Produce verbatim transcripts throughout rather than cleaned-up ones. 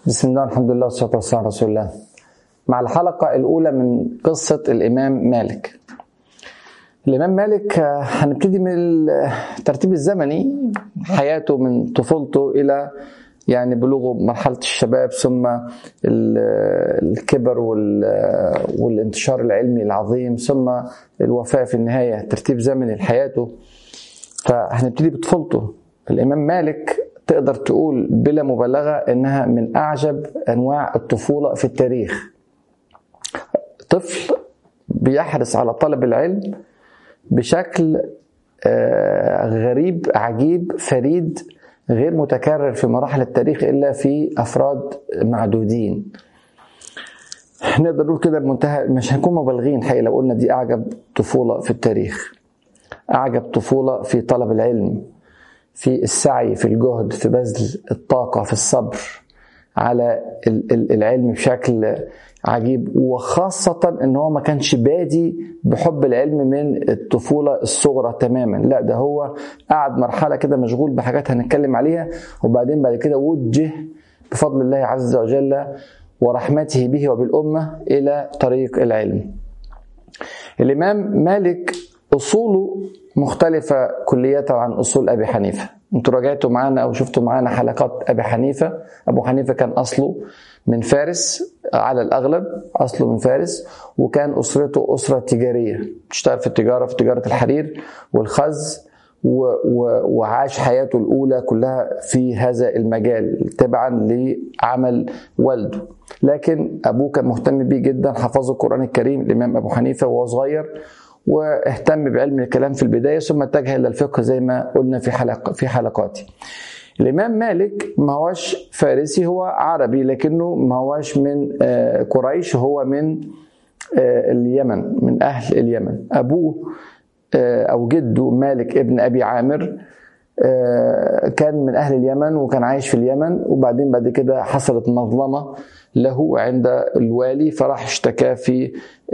بسم الله الحمد لله والصلاة والسلام على رسول الله. مع الحلقة الأولى من قصة الإمام مالك. الإمام مالك هنبتدي من الترتيب الزمني، حياته من طفولته إلى يعني بلوغه مرحلة الشباب، ثم الكبر والانتشار العلمي العظيم، ثم الوفاة في النهاية. ترتيب زمني لحياته. فهنبتدي بطفولته. الإمام مالك تقدر تقول بلا مبالغة إنها من أعجب أنواع الطفولة في التاريخ. طفل بيحرص على طلب العلم بشكل غريب عجيب فريد غير متكرر في مراحل التاريخ إلا في أفراد معدودين. نقدر نقول كده بمنتهى، مش هنكون مبالغين حقيقة لو قلنا دي أعجب طفولة في التاريخ، أعجب طفولة في طلب العلم، في السعي، في الجهد، في بذل الطاقة، في الصبر على العلم بشكل عجيب. وخاصة ان هو ما كانش بادي بحب العلم من الطفولة الصغرى تماما، لا ده هو قعد مرحلة كده مشغول بحاجات هنتكلم عليها، وبعدين بعد كده وجه بفضل الله عز وجل ورحمته به وبالأمة إلى طريق العلم. الإمام مالك أصوله مختلفة كلية عن أصول أبي حنيفة. انتوا راجعتوا معانا أو شفتوا معانا حلقات أبي حنيفة. أبو حنيفة كان أصله من فارس على الأغلب، أصله من فارس، وكان أسرته أسرة تجارية تشتغل في التجارة، في تجارة الحرير والخز، وعاش حياته الأولى كلها في هذا المجال تبعا لعمل والده. لكن أبوه كان مهتم بيه جدا، حفظه القرآن الكريم الإمام أبو حنيفة وهو صغير، واهتم بعلم الكلام في البداية، ثم اتجه إلى الفقه زي ما قلنا في حلقة في حلقاتي. الإمام مالك ما هوش فارسي، هو عربي، لكنه ما هوش من قريش، هو من اليمن، من أهل اليمن. أبوه أو جده مالك ابن أبي عامر كان من أهل اليمن وكان عايش في اليمن، وبعدين بعد كده حصلت مظلمة له عند الوالي، فراح اشتكى في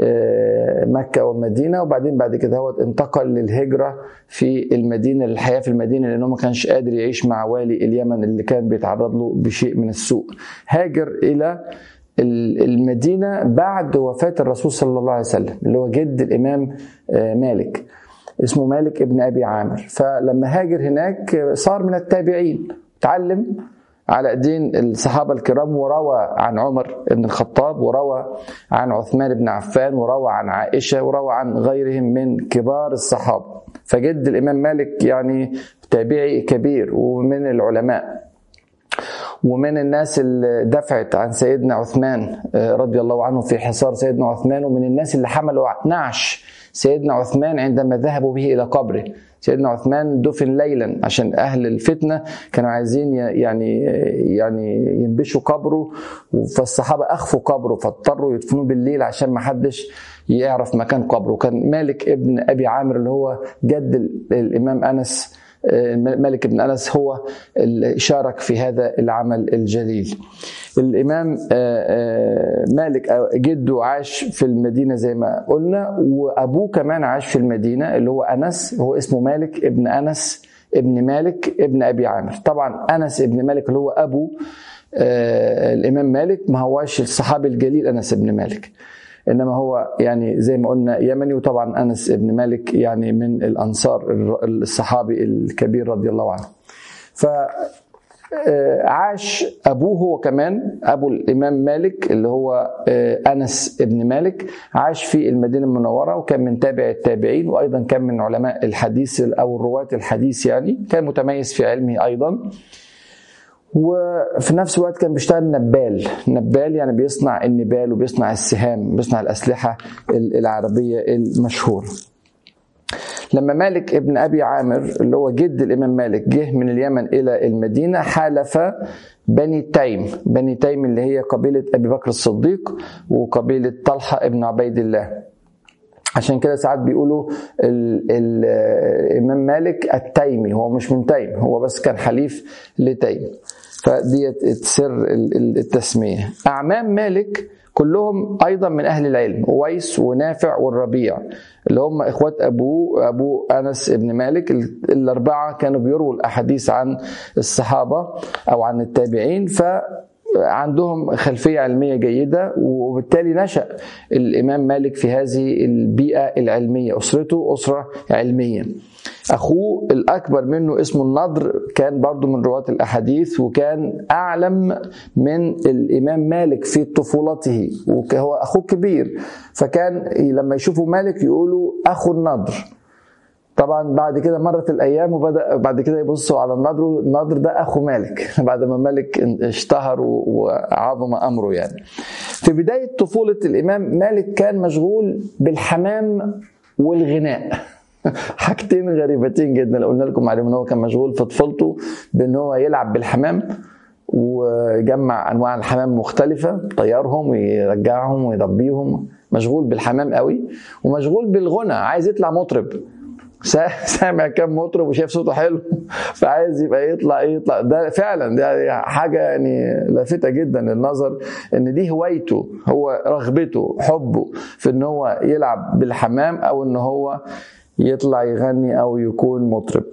مكة والمدينة، وبعدين بعد كده هو انتقل للهجرة في المدينة، للحياة في المدينة، لأنه ما كانش قادر يعيش مع والي اليمن اللي كان بيتعرض له بشيء من السوء. هاجر إلى المدينة بعد وفاة الرسول صلى الله عليه وسلم، اللي هو جد الإمام مالك، اسمه مالك ابن أبي عامر. فلما هاجر هناك صار من التابعين، تعلم على ايدين الصحابة الكرام، وروى عن عمر بن الخطاب، وروى عن عثمان بن عفان، وروى عن عائشة، وروى عن غيرهم من كبار الصحابة. فجد الإمام مالك يعني تابعي كبير، ومن العلماء، ومن الناس اللي دفعت عن سيدنا عثمان رضي الله عنه في حصار سيدنا عثمان، ومن الناس اللي حملوا نعش سيدنا عثمان عندما ذهبوا به إلى قبره. سيدنا عثمان دفن ليلا عشان أهل الفتنة كانوا عايزين يعني يعني ينبشوا قبره، فالصحابة أخفوا قبره، فاضطروا يدفنوه بالليل عشان ما حدش يعرف مكان قبره. كان مالك ابن أبي عامر اللي هو جد الإمام أنس، مالك بن أنس، هو اللي شارك في هذا العمل الجليل. الإمام مالك جده عاش في المدينة زي ما قلنا، وأبوه كمان عاش في المدينة اللي هو أنس، هو اسمه مالك ابن أنس ابن مالك ابن أبي عامر. طبعا أنس ابن مالك اللي هو أبو الإمام مالك ما هواش الصحابي الجليل أنس ابن مالك، إنما هو يعني زي ما قلنا يمني. وطبعا أنس ابن مالك يعني من الأنصار، الصحابي الكبير رضي الله عنه. فعاش أبوه هو كمان، أبو الإمام مالك اللي هو أنس ابن مالك، عاش في المدينة المنورة، وكان من تابع التابعين، وأيضا كان من علماء الحديث أو الرواة الحديث، يعني كان متميز في علمه أيضا. وفي نفس الوقت كان بيشتغل نبال. نبال يعني بيصنع النبال وبيصنع السهام، بيصنع الأسلحة العربية المشهورة. لما مالك ابن أبي عامر اللي هو جد الإمام مالك جه من اليمن إلى المدينة، حالف بني تيم. بني تيم اللي هي قبيلة أبي بكر الصديق وقبيلة طلحة ابن عبيد الله. عشان كده ساعات بيقولوا الإمام مالك التيمي، هو مش من تيم، هو بس كان حليف لتيم، فديت سر التسمية. أعمام مالك كلهم أيضا من أهل العلم، أويس ونافع والربيع اللي هم إخوات أبوه أبو أنس ابن مالك. الأربعة كانوا بيروا الأحاديث عن الصحابة أو عن التابعين، ف عندهم خلفية علمية جيدة، وبالتالي نشأ الإمام مالك في هذه البيئة العلمية. أسرته أسرة علمية. أخوه الأكبر منه اسمه النضر كان برضو من رواة الأحاديث، وكان أعلم من الإمام مالك في طفولته، وهو أخوه كبير، فكان لما يشوفوا مالك يقولوا أخو النضر. طبعا بعد كده مرت الأيام وبدأ بعد كده يبصوا على النضر، النضر ده أخو مالك بعد ما مالك اشتهر وعظم أمره. يعني في بداية طفولة الإمام مالك كان مشغول بالحمام والغناء حاجتين غريبتين جدا. لو قلنا لكم عليهم ان هو كان مشغول في طفولته بان هو يلعب بالحمام ويجمع انواع الحمام مختلفه، طيرهم ويرجعهم ويربيهم، مشغول بالحمام قوي، ومشغول بالغنى، عايز يطلع مطرب، سامع كام مطرب وشايف صوته حلو فعايز يبقى يطلع ايه يطلع. ده فعلا ده حاجه يعني لافته جدا للنظر، ان دي هوايته، هو رغبته، حبه في ان هو يلعب بالحمام او ان هو يطلع يغني او يكون مطرب.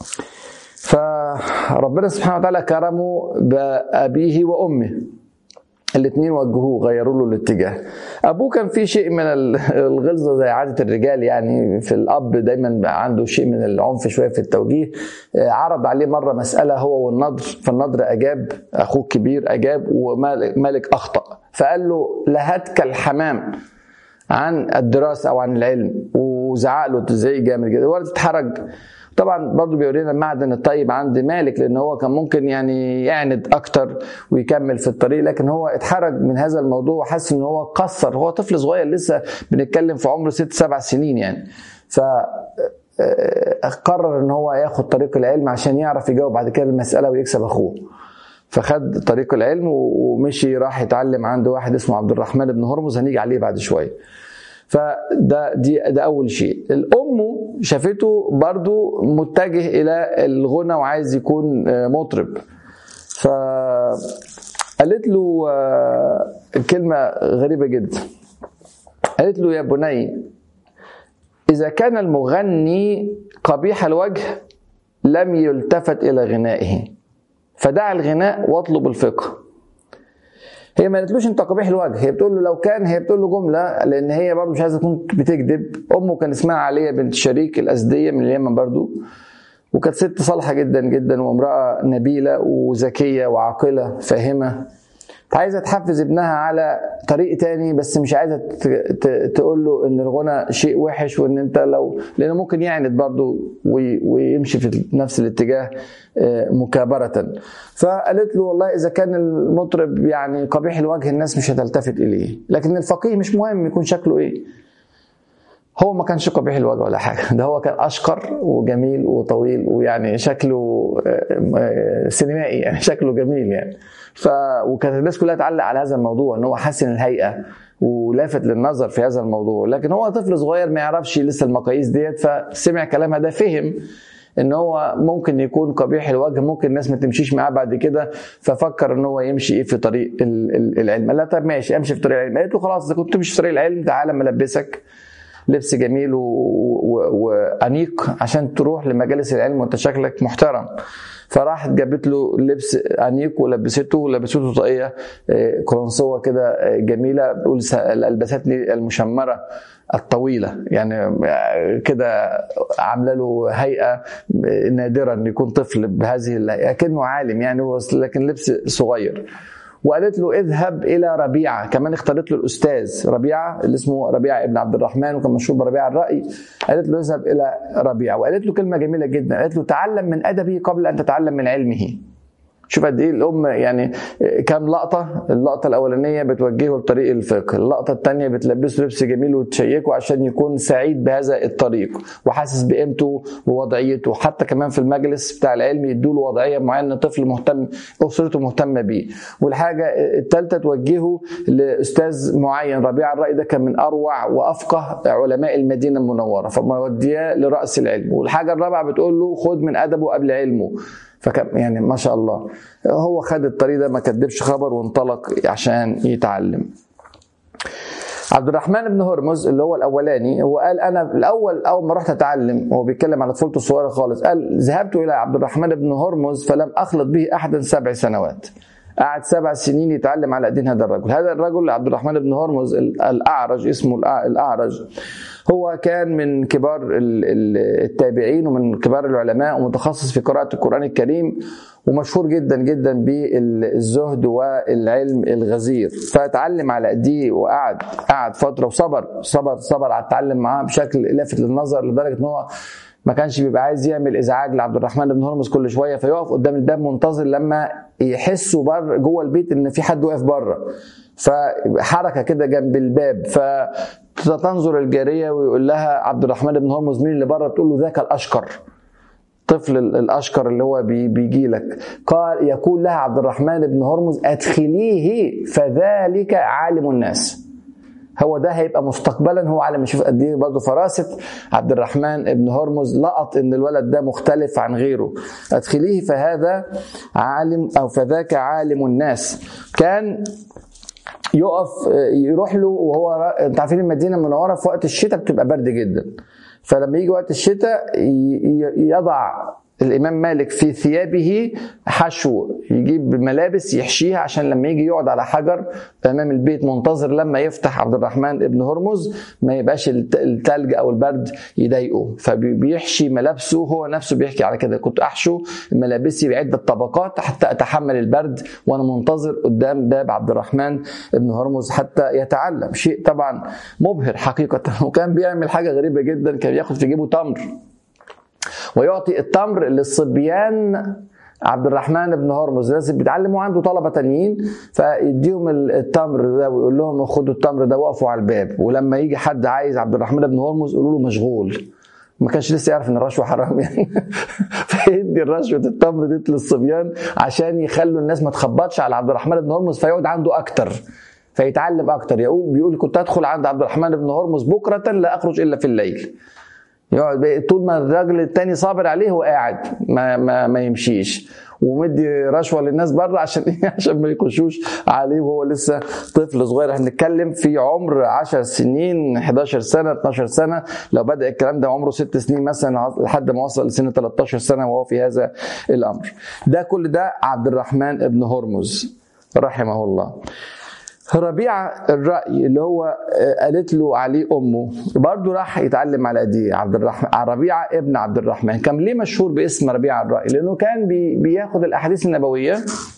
فربنا سبحانه وتعالى كرمه بأبيه وأمه، الاثنين وجهوه غيروا له الاتجاه. ابوه كان فيه شيء من الغلظه زي عاده الرجال، يعني في الاب دايما عنده شيء من العنف شويه في التوجيه. عرض عليه مره مساله هو والنضر، فالنضر اجاب، اخوه الكبير اجاب، ومالك اخطا، فقال له لهتك الحمام عن الدراسه او عن العلم، وزعق له تزعيق جامد جدا. الولد اتحرج. طبعا برضو بيورينا المعدن الطيب عند مالك، لان هو كان ممكن يعني يعند اكتر ويكمل في الطريق، لكن هو اتحرج من هذا الموضوع وحس ان هو قصر. هو طفل صغير لسه، بنتكلم في عمره ست سبع سنين يعني. ف قرر ان هو ياخد طريق العلم عشان يعرف يجاوب بعد كده المسألة ويكسب اخوه. فخد طريق العلم ومشي راح يتعلم عند واحد اسمه عبد الرحمن بن هرمز، هنيجي عليه بعد شوية. فده دي ده اول شيء. الام شافته برضو متجه الى الغنى وعايز يكون مطرب، فقالت له كلمه غريبه جدا. قالت له يا بني، اذا كان المغني قبيح الوجه لم يلتفت الى غنائه، فدع الغناء واطلب الفقه. هي ما قالتلوش انت قبيح الوجه، هي بتقول له لو كان، هي بتقول له جمله لان هي برضو مش عايزه تكون بتكذب. امه كان اسمها علية بنت شريك الازديه من اليمن برضو، وكانت ست صالحه جدا جدا، وامراه نبيله وذكيه وعاقله فاهمه، عايزه تحفز ابنها على طريق تاني، بس مش عايزه تقول له ان الغنى شيء وحش، وان انت لو، لانه ممكن يعند برضو ويمشي في نفس الاتجاه مكابره. فقالت له والله اذا كان المطرب يعني قبيح الوجه الناس مش هتلتفت اليه، لكن الفقيه مش مهم يكون شكله ايه. هو ما كانش قبيح الوجه ولا حاجه، ده هو كان اشقر وجميل وطويل، ويعني شكله سينمائي، يعني شكله جميل يعني. ف وكانت الناس كلها تعلق على هذا الموضوع، ان هو حسن الهيئه ولافت للنظر في هذا الموضوع، لكن هو طفل صغير ما يعرفش لسه المقاييس ديت، فسمع كلامها ده، فهم ان هو ممكن يكون قبيح الوجه، ممكن الناس ما تمشيش معاه بعد كده، ففكر ان هو يمشي ايه في طريق العلم. لا طب ماشي امشي في طريق العلم. قالت له خلاص اذا كنت تمشي في طريق العلم تعالى ملبسك لبس جميل وانيق عشان تروح لمجالس العلم وانت شكلك محترم. فراحت جابت له لبس انيق ولبسته ولبسته طاقيه قرنصوه كده جميله، بتقول البستني المشمره الطويله، يعني كده عامله له هيئه نادره ان يكون طفل بهذه الهيئه، كأنه عالم يعني، لكن لبس صغير. وقالت له اذهب الى ربيعه، كمان اختارت له الاستاذ ربيعه اللي اسمه ربيعه ابن عبد الرحمن وكان مشهور بربيعه الرأي. قالت له اذهب الى ربيعه، وقالت له كلمه جميله جدا، قالت له تعلم من ادبه قبل ان تتعلم من علمه. شوف قد ايه الام يعني كام لقطه. اللقطه الاولانيه بتوجهه لطريق الفقه، اللقطه الثانيه بتلبسه لبس جميل وتشيكه عشان يكون سعيد بهذا الطريق وحاسس بقيمته ووضعيته، حتى كمان في المجلس بتاع العلم يدوله وضعيه معينه، طفل مهتم، اسرته مهتمه بيه. والحاجه الثالثه توجهه لاستاذ معين. ربيعه الرأي ده كان من اروع وافقه علماء المدينه المنوره، فموديه لراس العلم. والحاجه الرابعه بتقول له خد من ادبه قبل علمه. فكان يعني ما شاء الله هو خد الطريق ده، ما كدبش خبر وانطلق عشان يتعلم. عبد الرحمن بن هرمز اللي هو الاولاني، هو قال انا الاول اول ما رحت اتعلم، هو بيتكلم على طفولته الصغيره خالص، قال ذهبت الى عبد الرحمن بن هرمز فلم اخلط به احدا سبع سنوات. قعد سبع سنين يتعلم على ايدين هذا الرجل. هذا الرجل عبد الرحمن بن هرمز الأعرج، اسمه الأعرج، هو كان من كبار التابعين ومن كبار العلماء ومتخصص في قراءة القرآن الكريم، ومشهور جدا جدا بالزهد والعلم الغزير. فتعلم على ايديه وقعد قعد فترة وصبر صبر صبر على التعلم معاه بشكل لافت للنظر، لدرجة ان هو ما كانش بيبقى عايز يعمل ازعاج لعبد الرحمن بن هرمز كل شويه، فيقف قدام الباب منتظر لما يحسوا بره جوه البيت ان في حد واقف بره، فحركه كده جنب الباب، فتنظر الجاريه ويقول لها عبد الرحمن بن هرمز مين اللي بره؟ تقول له ذاك الاشقر، طفل الاشقر اللي هو بيجي لك. قال يقول لها عبد الرحمن بن هرمز ادخليه فذلك عالم الناس، هو ده هيبقى مستقبلا هو عالم. نشوف قد ايه برضه فراسه عبد الرحمن بن هرمز، لقط ان الولد ده مختلف عن غيره. ادخليه فهذا عالم او فذاك عالم الناس. كان يقف يروح له وهو، انت عارفين المدينه المنوره في وقت الشتاء بتبقى برد جدا، فلما يجي وقت الشتاء يضع الإمام مالك في ثيابه حشو، يجيب ملابس يحشيها عشان لما يجي يقعد على حجر أمام البيت منتظر لما يفتح عبد الرحمن ابن هرمز ما يبقاش التلج أو البرد يضايقه، فبيحشي ملابسه. هو نفسه بيحكي على كده، كنت أحشو ملابسي بعدة طبقات حتى أتحمل البرد وأنا منتظر قدام باب عبد الرحمن ابن هرمز حتى يتعلم. شيء طبعا مبهر حقيقة. وكان بيعمل حاجة غريبة جدا، كان ياخد في جيبه تمر ويعطي التمر للصبيان عبد الرحمن بن هرمز لازم بيتعلموا عنده طلبة تانيين، فيديهم التمر ده ويقول لهم خدوا التمر ده وقفوا على الباب، ولما يجي حد عايز عبد الرحمن بن هرمز يقولوا له مشغول. ما كانش لسه يعرف ان الرشوه حرام يعني فيدي الرشوه التمر دي للصبيان عشان يخلوا الناس ما تخبطش على عبد الرحمن بن هرمز فيقعد عنده اكتر فيتعلم اكتر. يقول بيقول كنت ادخل عند عبد الرحمن بن هرمز بكره لا اخرج الا في الليل، يقعد طول ما الراجل التاني صابر عليه هو قاعد ما ما ما يمشيش، ومدي رشوه للناس بره عشان ايه؟ عشان ما يخشوش عليه وهو لسه طفل صغير. هنتكلم في عمر عشر سنين، حداشر سنه، اتناشر سنه. لو بدا الكلام ده عمره ست سنين مثلا لحد ما وصل لسن تلتاشر سنه وهو في هذا الامر. ده كل ده عبد الرحمن ابن هرمز رحمه الله. ربيعة الرأي اللي هو قالت له عليه أمه برضو راح يتعلم على دي عبد الرحمن. ربيعة ابن عبد الرحمن كان ليه مشهور باسم ربيعة الرأي؟ لأنه كان بي بياخد الأحاديث النبوية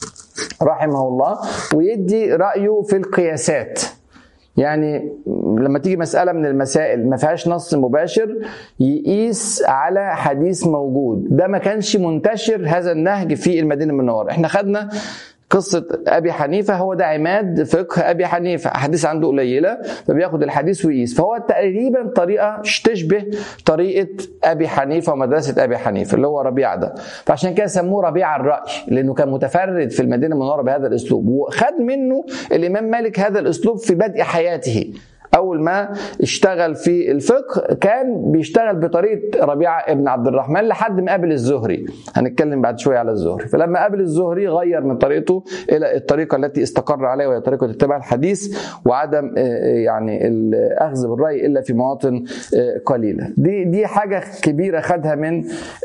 رحمه الله ويدي رأيه في القياسات. يعني لما تيجي مسألة من المسائل ما فيهاش نص مباشر يقيس على حديث موجود. ده ما كانش منتشر هذا النهج في المدينة المنورة. احنا خدنا قصة أبي حنيفة، هو ده عماد فقه أبي حنيفة، أحاديث عنده قليلة فبياخد الحديث ويقيس، فهو تقريبا طريقة تشبه طريقة أبي حنيفة ومدرسة أبي حنيفة اللي هو ربيعة ده، فعشان كده سموه ربيعة الرأي لأنه كان متفرد في المدينة المنورة بهذا الأسلوب. وخد منه الإمام مالك هذا الأسلوب في بدء حياته. أول ما اشتغل في الفقه كان بيشتغل بطريقة ربيعة ابن عبد الرحمن لحد ما قابل الزهري. هنتكلم بعد شوية على الزهري. فلما قابل الزهري غير من طريقته إلى الطريقة التي استقر عليها وهي طريقة اتباع الحديث وعدم يعني الأخذ بالرأي إلا في مواطن قليلة. دي دي حاجة كبيرة خدها من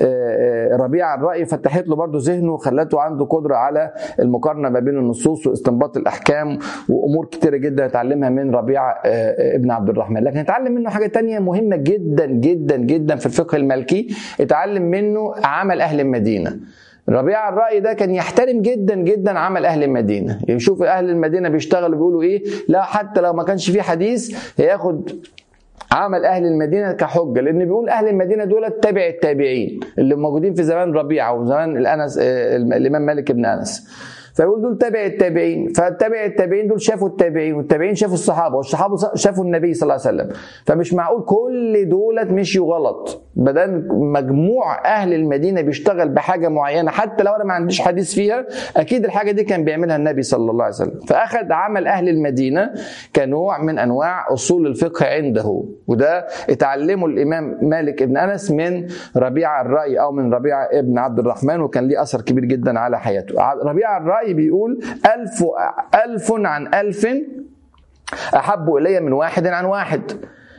ربيعة الرأي، فتحت له برضو ذهنه وخلته عنده قدرة على المقارنة ما بين النصوص واستنباط الأحكام وأمور كتيرة جدا يتعلمها من ربيعة ابن عبد الرحمن. لكن اتعلم منه حاجة تانية مهمة جدا جدا جدا في الفقه المالكي، اتعلم منه عمل أهل المدينة. ربيعة الرأي ده كان يحترم جدا جدا عمل أهل المدينة، يشوف أهل المدينة بيشتغلوا بيقولوا إيه، لا حتى لو ما كانش فيه حديث هياخد عمل أهل المدينة كحجة، لأن بيقول أهل المدينة دول تابع التابعين اللي موجودين في زمان ربيعة وزمان الأنس الإمام مالك بن أنس، فيقول دول تابع التابعين، فالتابع التابعين دول شافوا التابعين والتابعين شافوا الصحابه والصحابه شافوا النبي صلى الله عليه وسلم، فمش معقول كل دولت مشيوا غلط. بدل مجموع اهل المدينه بيشتغل بحاجه معينه حتى لو انا ما عنديش حديث فيها اكيد الحاجه دي كان بيعملها النبي صلى الله عليه وسلم. فاخذ عمل اهل المدينه كنوع من انواع اصول الفقه عنده، وده اتعلمه الامام مالك بن انس من ربيعه الرأي او من ربيعه ابن عبد الرحمن، وكان ليه اثر كبير جدا على حياته. ربيعه الرأي بيقول ألف ألف عن ألف أحب إلي من واحد عن واحد.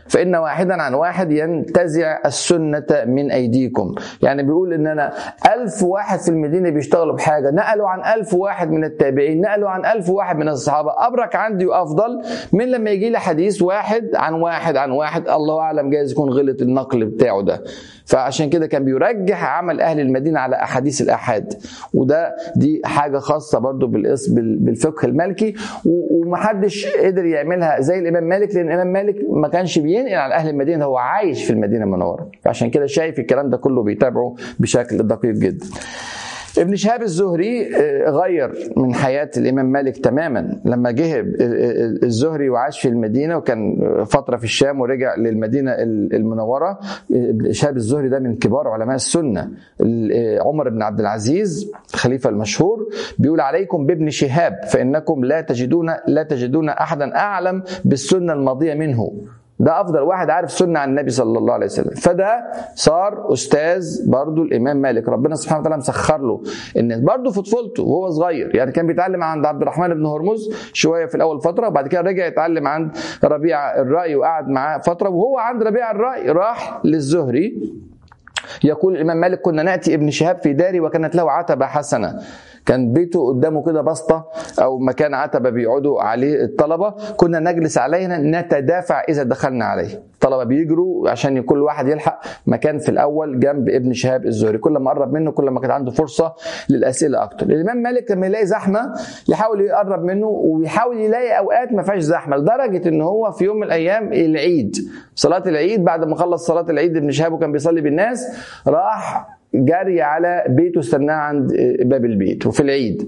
فإن واحدا عن واحد ينتزع السنة من أيديكم. يعني بيقول إن أنا ألف واحد في المدينة بيشتغلوا بحاجة، نقلوا عن ألف واحد من التابعين، نقلوا عن ألف واحد من الصحابة، أبرك عندي وأفضل من لما يجي لي حديث واحد عن واحد عن واحد، الله أعلم جايز يكون غلط النقل بتاعه ده. فعشان كده كان بيرجح عمل أهل المدينة على أحاديث الأحاد، وده دي حاجة خاصة برضو بالفقه المالكي، ومحدش قدر يعملها زي الإمام مالك، لأن الإمام مالك ما كانش بينقل على أهل المدينة، هو عايش في المدينة المنورة، فعشان كده شايف الكلام ده كله بيتابعه بشكل دقيق جدا. ابن شهاب الزهري غير من حياة الإمام مالك تماما لما جه الزهري وعاش في المدينة، وكان فترة في الشام ورجع للمدينة المنورة. ابن شهاب الزهري ده من كبار علماء السنة. عمر بن عبد العزيز الخليفة المشهور بيقول عليكم بابن شهاب فإنكم لا تجدون لا تجدون أحدا أعلم بالسنة الماضية منه. ده أفضل واحد عارف سنة عن النبي صلى الله عليه وسلم. فده صار أستاذ برضو الإمام مالك، ربنا سبحانه وتعالى مسخر له إن برضو في طفولته وهو صغير، يعني كان بيتعلم عند عبد الرحمن بن هرمز شوية في الأول فترة، وبعد كده رجع يتعلم عند ربيع الرأي وقعد معاه فترة، وهو عند ربيع الرأي راح للزهري. يقول الإمام مالك كنا نأتي ابن شهاب في داري وكانت له عتبة حسنة، كان بيته قدامه كده بسطة أو مكان عتبة بيقعدوا عليه الطلبة، كنا نجلس علينا نتدافع إذا دخلنا عليه. الطلبة بيجروا عشان كل واحد يلحق مكان في الأول جنب ابن شهاب الزهري، كل ما قرب منه كل ما كان عنده فرصة للأسئلة أكتر. الإمام مالك لما يلاقي زحمة يحاول يقرب منه، ويحاول يلاقي أوقات ما فيهاش زحمة، لدرجة إن هو في يوم من الأيام العيد صلاة العيد بعد ما خلص صلاة العيد ابن شهاب وكان بيصلي بالناس، راح جري على بيته استناه عند باب البيت وفي العيد،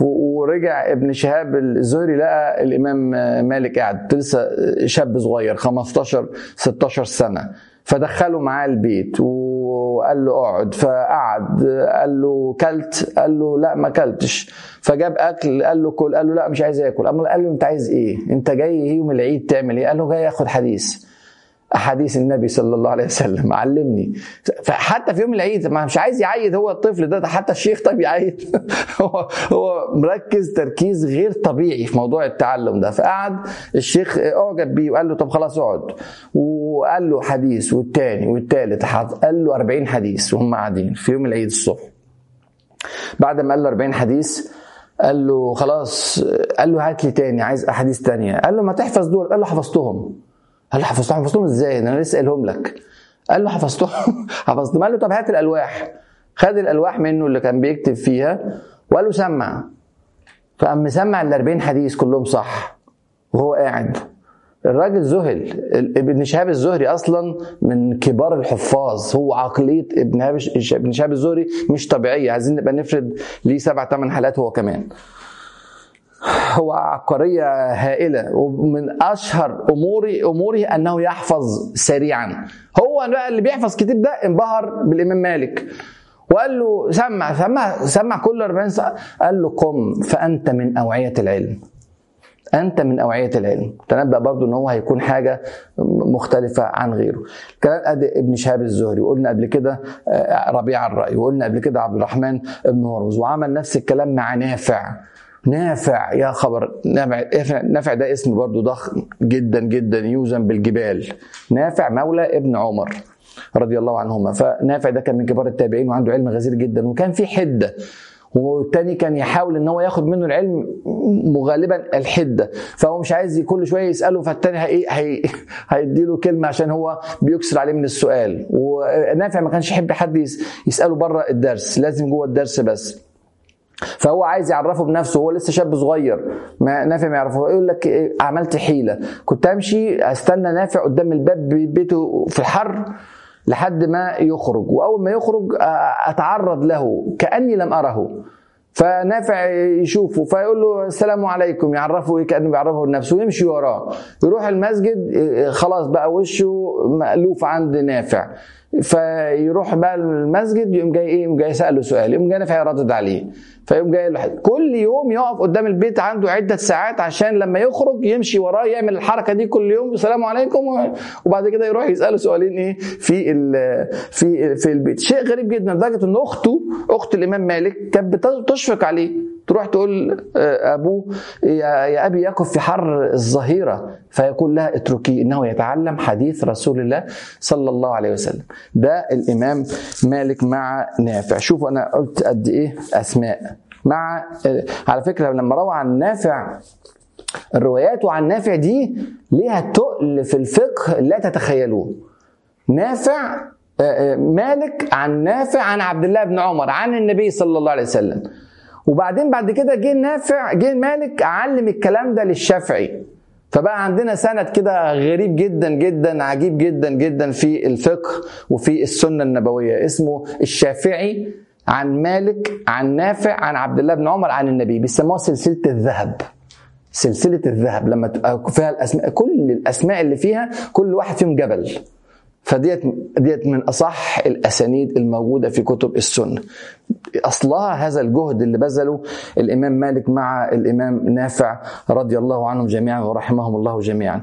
ورجع ابن شهاب الزهري لقى الإمام مالك قاعد لسه شاب صغير خمستاشر ستاشر سنة، فدخله معاه البيت وقال له اقعد، فقعد. قال له كلت؟ قال له لا ما كلتش. فجاب اكل قال له كل، قال له لا مش عايز اكل. قال له انت عايز ايه؟ انت جاي يوم العيد تعمل ايه؟ قال له جاي اخد حديث أحاديث النبي صلى الله عليه وسلم، علمني. فحتى في يوم العيد ما مش عايز يعيد هو الطفل ده, ده حتى الشيخ طيب يعيد هو هو مركز تركيز غير طبيعي في موضوع التعلم ده. فقعد الشيخ أعجب بيه وقال له طب خلاص اقعد، وقال له حديث والتاني والتالت، قال له أربعين حديث وهم قاعدين في يوم العيد الصبح. بعد ما قال له أربعين حديث قال له خلاص، قال له هات لي تاني عايز أحاديث تانية. قال له ما تحفظ دول. قال له حفظتهم. قال له حفظتهم؟ حفظتهم ازاي؟ انا لسه قايلهم لك. قال له حفظتهم حفظتهم. قال له طب هات الالواح. خد الالواح منه اللي كان بيكتب فيها وقال له سمع. فقام مسمع ال أربعين حديث كلهم صح وهو قاعد. الراجل ذهل. ابن شهاب الزهري اصلا من كبار الحفاظ، هو عقليه ابن ابن شهاب الزهري مش طبيعيه، عايزين نبقى نفرد ليه سبع ثمان حلقات هو كمان. هو عبقرية هائلة، ومن أشهر أموره أموره أنه يحفظ سريعا. هو بقى اللي بيحفظ كتير ده انبهر بالإمام مالك وقال له سمع سمع سمع كل أربعين سنة. قال له قم فأنت من أوعية العلم، أنت من أوعية العلم. تنبأ برضو أنه هو هيكون حاجة مختلفة عن غيره. كلام أدي ابن شهاب الزهري، وقلنا قبل كده ربيع الرأي، وقلنا قبل كده عبد الرحمن بن هرمز، وعمل نفس الكلام مع نافع. نافع يا خبر، نافع, نافع ده اسم برضو ضخم جدا جدا يوزن بالجبال. نافع مولى ابن عمر رضي الله عنهما. فنافع ده كان من كبار التابعين وعنده علم غزير جدا وكان في حدة، والتاني كان يحاول ان هو ياخد منه العلم مغالبا الحده، فهو مش عايز كل شويه يساله، فالتاني هي هي هيديله كلمه عشان هو بيكسر عليه من السؤال. ونافع ما كانش يحب حد يساله بره الدرس، لازم جوه الدرس بس. فهو عايز يعرفه بنفسه، هو لسه شاب صغير ما نافع ما يعرفه. يقول لك إيه؟ عملت حيله، كنت امشي استنى نافع قدام الباب بيته في الحر لحد ما يخرج، واول ما يخرج اتعرض له كاني لم اره، فنافع يشوفه فيقول له السلام عليكم، يعرفه كانه بيعرفه لنفسه ويمشي وراه. يروح المسجد خلاص بقى وشه مألوف عند نافع، فيروح بقى المسجد يقوم جاي ايه يقوم جاي يساله سؤال، يقوم جاي نافع يردد عليه، فيقوم جاي له كل يوم يقف قدام البيت عنده عده ساعات عشان لما يخرج يمشي وراه، يعمل الحركه دي كل يوم السلام عليكم، وبعد كده يروح يساله سؤالين ايه في في في البيت. شيء غريب جدا لدرجه ان اخته اخت الامام مالك كانت بتشفق عليه، تروح تقول أبوه يا أبي يقف في حر الظهيرة، فيقول لها اتركي إنه يتعلم حديث رسول الله صلى الله عليه وسلم. ده الإمام مالك مع نافع. شوفوا أنا قلت قد إيه أسماء. مع على فكرة لما روى عن نافع، الروايات عن نافع دي ليها تقل في الفقه لا تتخيلوه. نافع مالك عن نافع عن عبد الله بن عمر عن النبي صلى الله عليه وسلم، وبعدين بعد كده جه نافع جه مالك علم الكلام ده للشافعي، فبقى عندنا سند كده غريب جدا جدا عجيب جدا جدا في الفقه وفي السنة النبوية، اسمه الشافعي عن مالك عن نافع عن عبد الله بن عمر عن النبي، بيسموها سلسلة الذهب. سلسلة الذهب لما تبقى فيها الأسماء، كل الأسماء اللي فيها كل واحد فيهم جبل، فديت ديت من أصح الأسانيد الموجودة في كتب السنة. أصلها هذا الجهد اللي بذله الإمام مالك مع الإمام نافع رضي الله عنهم جميعا ورحمهم الله جميعا.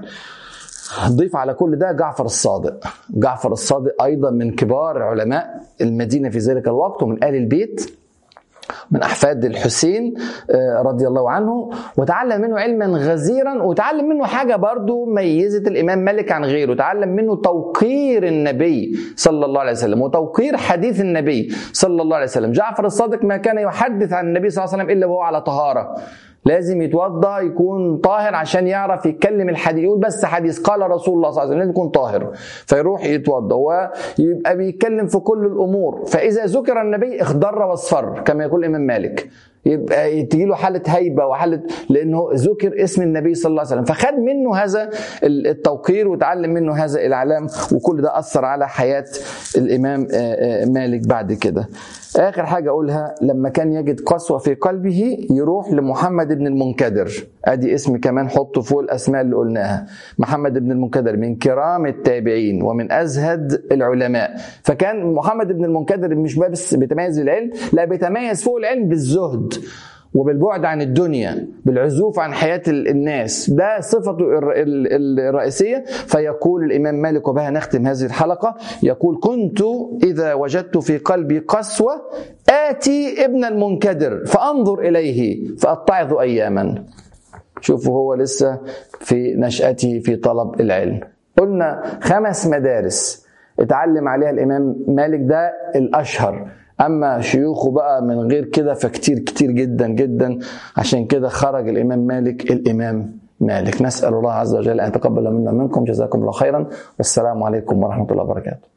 ضيف على كل ده جعفر الصادق. جعفر الصادق أيضا من كبار علماء المدينة في ذلك الوقت، ومن آل البيت، من أحفاد الحسين رضي الله عنه، وتعلم منه علما غزيرا، وتعلم منه حاجة برضو ميزت الإمام مالك عن غيره، تعلم منه توقير النبي صلى الله عليه وسلم وتوقير حديث النبي صلى الله عليه وسلم. جعفر الصادق ما كان يحدث عن النبي صلى الله عليه وسلم إلا وهو على طهارة، لازم يتوضا يكون طاهر عشان يعرف يتكلم الحديث، يقول بس حديث قال رسول الله صلى الله عليه وسلم لازم يكون طاهر، فيروح يتوضا ويبقى بيتكلم في كل الامور، فاذا ذكر النبي اخضر واصفر كما يقول الامام مالك، يبقى تجي له حاله هيبه وحاله، لانه ذكر اسم النبي صلى الله عليه وسلم، فخد منه هذا التوقير وتعلم منه هذا الاعلام، وكل ده اثر على حياه الامام مالك بعد كده. آخر حاجة أقولها، لما كان يجد قسوة في قلبه يروح لمحمد بن المنكدر، أدي اسم كمان حطه فوق الأسماء اللي قلناها. محمد بن المنكدر من كرام التابعين ومن أزهد العلماء، فكان محمد بن المنكدر مش بس بيتميز بالعلم، لا بيتميز فوق العلم بالزهد وبالبعد عن الدنيا، بالعزوف عن حياة الناس، ده صفته الرئيسية. فيقول الإمام مالك، وبها نختم هذه الحلقة، يقول: كنت إذا وجدت في قلبي قسوة آتي ابن المنكدر فأنظر إليه فأتعظ أياما. شوفوا هو لسه في نشأته في طلب العلم. قلنا خمس مدارس اتعلم عليها الإمام مالك، ده الأشهر، أما شيوخه بقى من غير كده فكتير كتير جدا جدا، عشان كده خرج الإمام مالك الإمام مالك. نسأل الله عز وجل أن يتقبل منا منكم، جزاكم الله خيرا، والسلام عليكم ورحمة الله وبركاته.